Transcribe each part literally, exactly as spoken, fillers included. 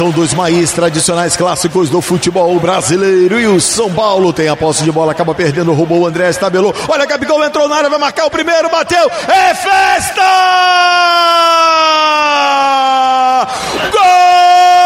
Um dos mais tradicionais clássicos do futebol brasileiro, e o São Paulo tem a posse de bola, acaba perdendo, roubou o Andrés, tabelou, olha, Gabigol entrou na área, vai marcar o primeiro, bateu, é festa! Gol!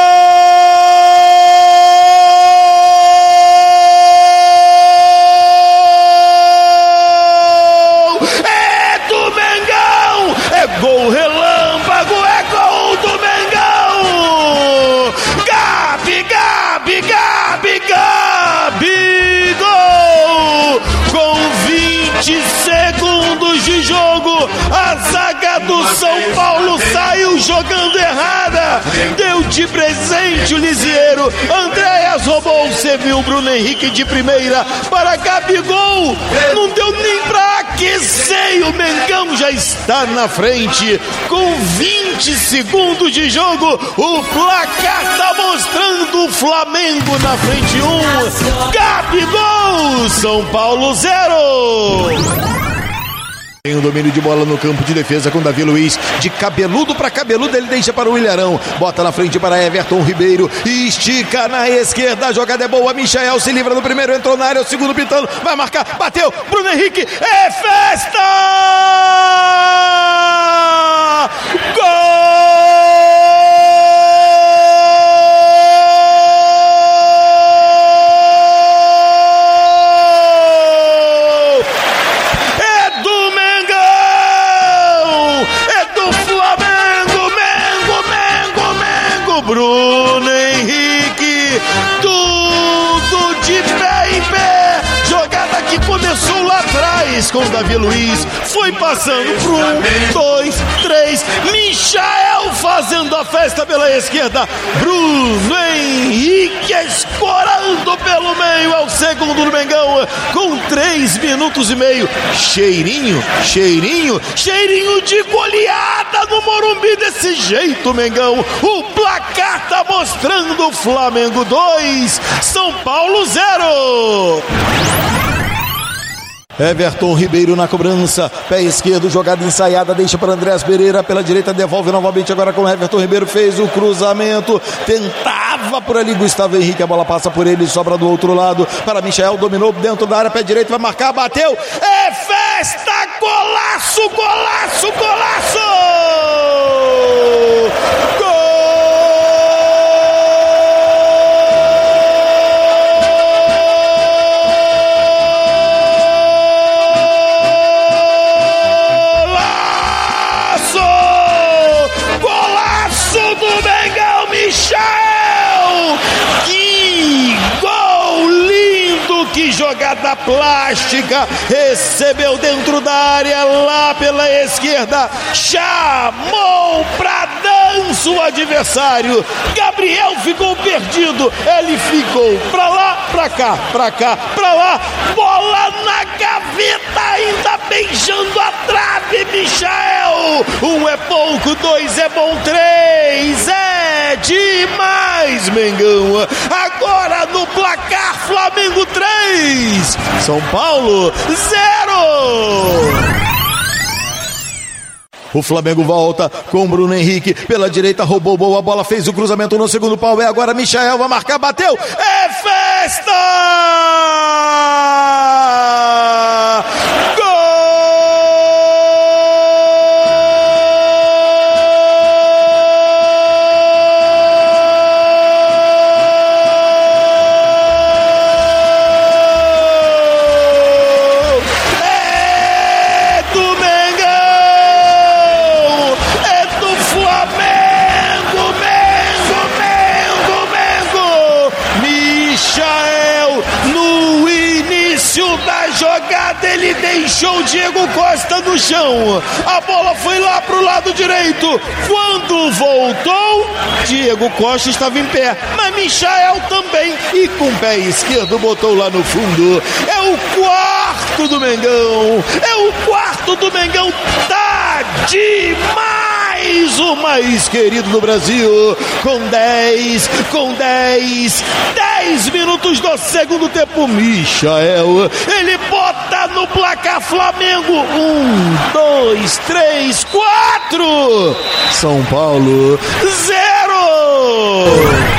É do Mengão! É gol relâmpago, é gol do Mengão! Gabi, Gabi, Gabi, Gabigol! Com vinte segundos de jogo, a zaga do São Paulo saiu jogando errada. Deu de presente o Lisieiro. Andréas roubou, você viu o Bruno Henrique de primeira para Gabigol. Não deu nem pra aquecer, o Mengão já está na frente. Com vinte segundos de jogo, o placar tá mostrando o Flamengo na frente um. Gabigol, São Paulo zero. Tem um domínio de bola no campo de defesa com Davi Luiz, de cabeludo para cabeludo, ele deixa para o Ilharão, bota na frente para Everton Ribeiro, estica na esquerda, a jogada é boa, Michael se livra do primeiro, entrou na área, o segundo pintando, vai marcar, bateu, Bruno Henrique, é festa! Gol! Bruno Henrique, tudo de pé em pé, jogada que começou lá atrás com o Davi Luiz, foi passando por um, dois, três, Michael fazendo a festa pela esquerda, Bruno Henrique escorando pelo meio, é o segundo do Mengão, com três minutos e meio, cheirinho, cheirinho, cheirinho de goleada no Morumbi, desse jeito, Mengão, o placar tá mostrando Flamengo dois, São Paulo zero. Everton Ribeiro na cobrança, pé esquerdo, jogada ensaiada, deixa para Andrés Pereira, pela direita devolve novamente agora com Everton Ribeiro, fez o cruzamento, tentava por ali Gustavo Henrique, a bola passa por ele, sobra do outro lado para Michael, dominou dentro da área, pé direito, vai marcar, bateu, é festa, golaço, golaço, golaço! Gol! Michael, que gol lindo, que jogada plástica, recebeu dentro da área lá pela esquerda, chamou pra dança o adversário, Gabriel ficou perdido, ele ficou pra lá, pra cá, pra cá, pra lá, bola na gaveta, ainda beijando a trave, Michael, um é pouco, dois é bom, três é demais, Mengão, agora no placar, Flamengo três, São Paulo zero. O Flamengo volta com Bruno Henrique pela direita, roubou boa bola, fez o cruzamento no segundo pau, é agora Michael, vai marcar, bateu, é festa! Gol! Da jogada ele deixou o Diego Costa no chão, a bola foi lá pro lado direito, quando voltou Diego Costa estava em pé, mas Michael também, e com o pé esquerdo botou lá no fundo, é o quarto do Mengão, é o quarto do Mengão, tá demais! mais o mais querido do Brasil, com dez, com dez, dez minutos do segundo tempo, Michael, ele bota no placar Flamengo, um, dois, três, quatro, São Paulo, zero!